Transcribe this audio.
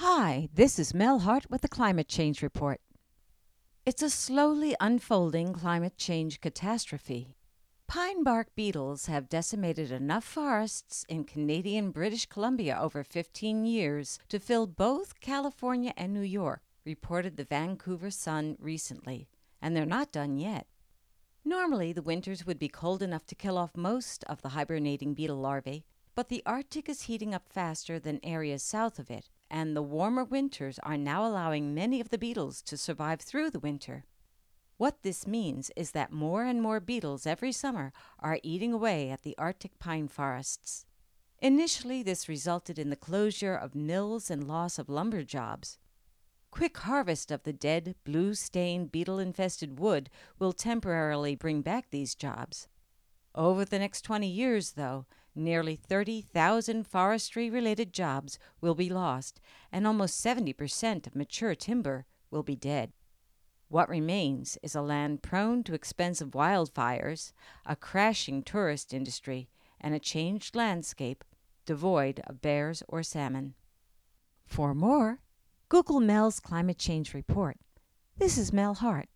Hi, this is Mel Hart with the Climate Change Report. It's a slowly unfolding climate change catastrophe. Pine bark beetles have decimated enough forests in Canadian British Columbia over 15 years to fill both California and New York, reported the Vancouver Sun recently, and they're not done yet. Normally, the winters would be cold enough to kill off most of the hibernating beetle larvae, but the Arctic is heating up faster than areas south of it, and the warmer winters are now allowing many of the beetles to survive through the winter. What this means is that more and more beetles every summer are eating away at the Arctic pine forests. Initially, this resulted in the closure of mills and loss of lumber jobs. Quick harvest of the dead, blue-stained, beetle-infested wood will temporarily bring back these jobs. Over the next 20 years, though, nearly 30,000 forestry-related jobs will be lost, and almost 70% of mature timber will be dead. What remains is a land prone to expensive wildfires, a crashing tourist industry, and a changed landscape devoid of bears or salmon. For more, Google Mel's Climate Change Report. This is Mel Hart.